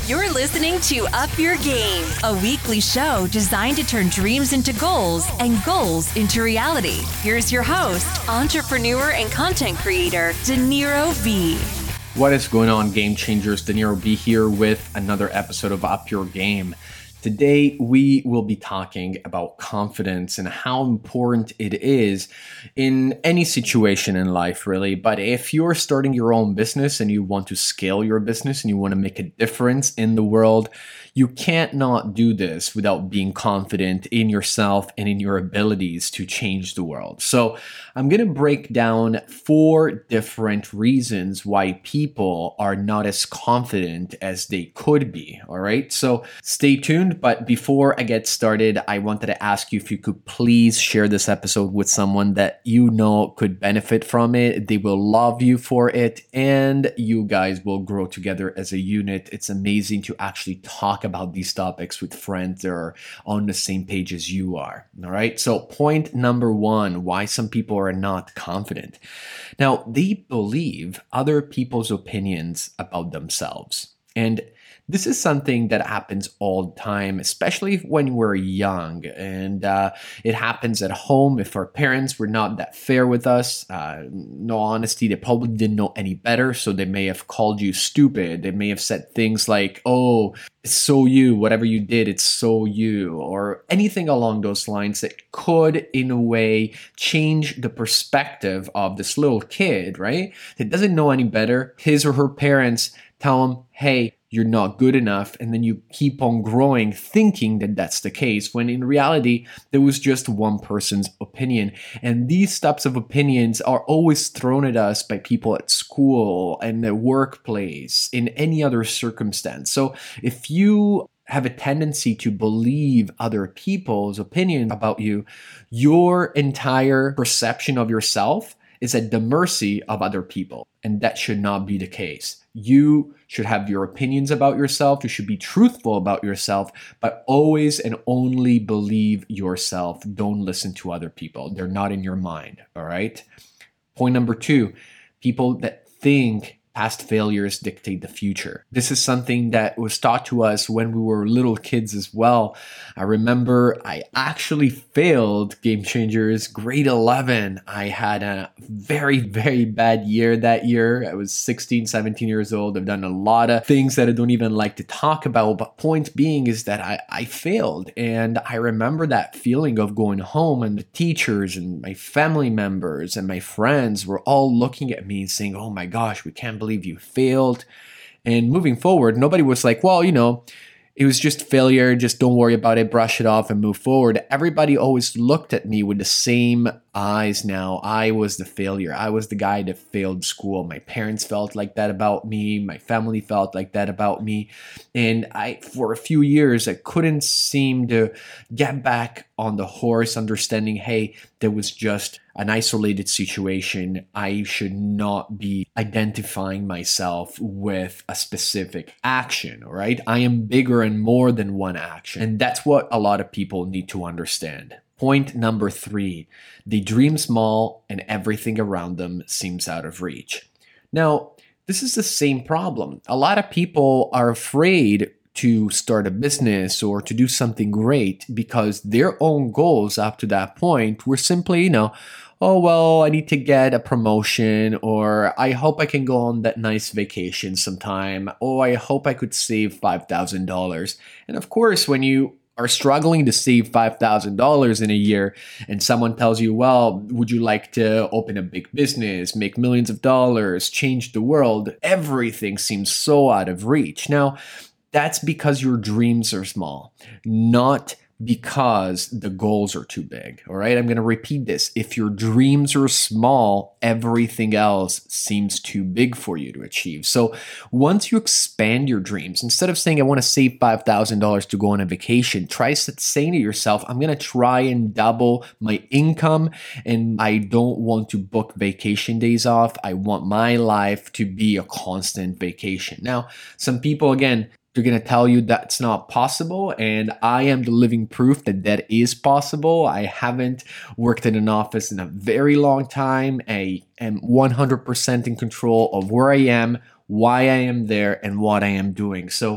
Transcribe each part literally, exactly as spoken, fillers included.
You're listening to Up Your Game, a weekly show designed to turn dreams into goals and goals into reality. Here's your host, entrepreneur and content creator, Dinero V. What is going on, Game Changers? Dinero V here with another episode of Up Your Game. Today, we will be talking about confidence and how important it is in any situation in life, really. But if you're starting your own business and you want to scale your business and you want to make a difference in the world, you can't not do this without being confident in yourself and in your abilities to change the world. So I'm going to break down four different reasons why people are not as confident as they could be. All right. So stay tuned. But before I get started, I wanted to ask you if you could please share this episode with someone that you know could benefit from it. They will love you for it, and you guys will grow together as a unit. It's amazing to actually talk about these topics with friends that are on the same page as you are. All right. So point number one, why some people are not confident. Now, they believe other people's opinions about themselves. And this is something that happens all the time, especially when we're young. And uh, it happens at home if our parents were not that fair with us. Uh, no honesty, they probably didn't know any better. So they may have called you stupid. They may have said things like, oh, it's so you, whatever you did, it's so you, or anything along those lines that could, in a way, change the perspective of this little kid, right? That doesn't know any better. His or her parents tell him, hey, you're not good enough. And then you keep on growing thinking that that's the case, when in reality, there was just one person's opinion. And these types of opinions are always thrown at us by people at school and the workplace, in any other circumstance. So if you have a tendency to believe other people's opinion about you, your entire perception of yourself is at the mercy of other people. And that should not be the case. You should have your opinions about yourself. You should be truthful about yourself, but always and only believe yourself. Don't listen to other people. They're not in your mind, all right? Point number two, people that think past failures dictate the future. This is something that was taught to us when we were little kids as well. I remember I actually failed, Game Changers, grade eleven. I had a very, very bad year that year. I was sixteen, seventeen years old. I've done a lot of things that I don't even like to talk about. But point being is that I, I failed. And I remember that feeling of going home, and the teachers and my family members and my friends were all looking at me and saying, oh my gosh, we can't believe you failed. And moving forward, nobody was like, well, you know, it was just failure. Just don't worry about it. Brush it off and move forward. Everybody always looked at me with the same eyes now. I was the failure. I was the guy that failed school. My parents felt like that about me. My family felt like that about me. And I, for a few years, I couldn't seem to get back on the horse, understanding, hey, there was just an isolated situation. I should not be identifying myself with a specific action, all right? I am bigger and more than one action. And that's what a lot of people need to understand. Point number three, they dream small and everything around them seems out of reach. Now, this is the same problem. A lot of people are afraid to start a business or to do something great because their own goals up to that point were simply, you know, oh, well, I need to get a promotion, or I hope I can go on that nice vacation sometime. Oh, I hope I could save five thousand dollars. And of course, when you are struggling to save five thousand dollars in a year and someone tells you, well, would you like to open a big business, make millions of dollars, change the world? Everything seems so out of reach. Now, that's because your dreams are small, not because the goals are too big. All right. I'm going to repeat this. If your dreams are small, everything else seems too big for you to achieve. So once you expand your dreams, instead of saying, I want to save five thousand dollars to go on a vacation, try saying to yourself, I'm going to try and double my income, and I don't want to book vacation days off. I want my life to be a constant vacation. Now, some people, again, they're going to tell you that's not possible. And I am the living proof that that is possible. I haven't worked in an office in a very long time. I am one hundred percent in control of where I am, why I am there, and what I am doing. So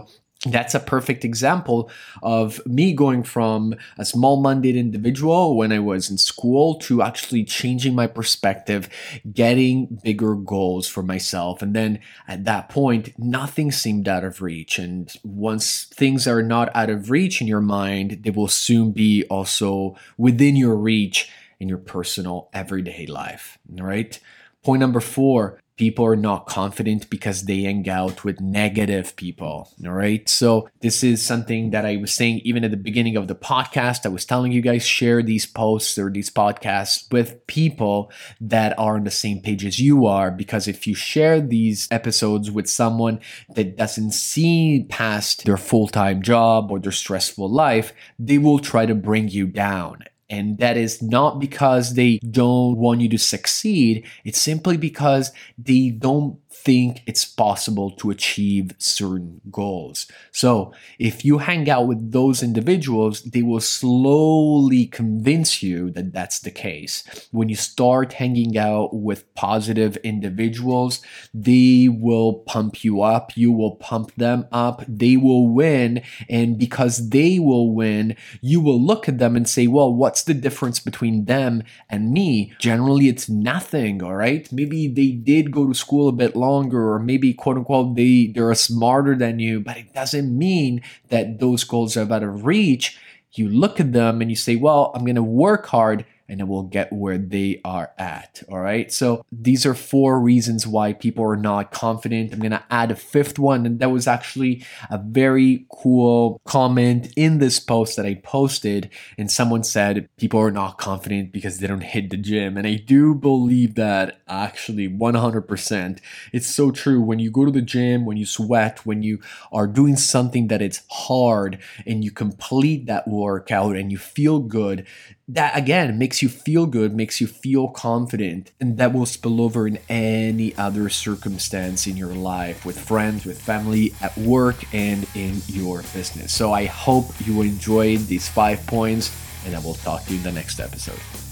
That's a perfect example of me going from a small-minded individual when I was in school to actually changing my perspective, getting bigger goals for myself. And then at that point, nothing seemed out of reach. And once things are not out of reach in your mind, they will soon be also within your reach in your personal everyday life. All right. Point number four. People are not confident because they hang out with negative people. All right. So this is something that I was saying even at the beginning of the podcast. I was telling you guys, share these posts or these podcasts with people that are on the same page as you are. Because if you share these episodes with someone that doesn't see past their full-time job or their stressful life, they will try to bring you down. And that is not because they don't want you to succeed. It's simply because they don't think it's possible to achieve certain goals. So if you hang out with those individuals, they will slowly convince you that that's the case. When you start hanging out with positive individuals, they will pump you up. You will pump them up. They will win. And because they will win, you will look at them and say, well, what's the difference between them and me? Generally, it's nothing, all right? Maybe they did go to school a bit longer, or maybe quote unquote they they're smarter than you, but it doesn't mean that those goals are out of reach. You look at them and you say, well, I'm going to work hard and it will get where they are at. All right. So these are four reasons why people are not confident. I'm going to add a fifth one. And that was actually a very cool comment in this post that I posted. And someone said people are not confident because they don't hit the gym. And I do believe that actually one hundred percent. It's so true. When you go to the gym, when you sweat, when you are doing something that it's hard and you complete that workout and you feel good, that again makes you feel good, makes you feel confident, and that will spill over in any other circumstance in your life, with friends, with family, at work, and in your business. So I hope you enjoyed these five points, and I will talk to you in the next episode.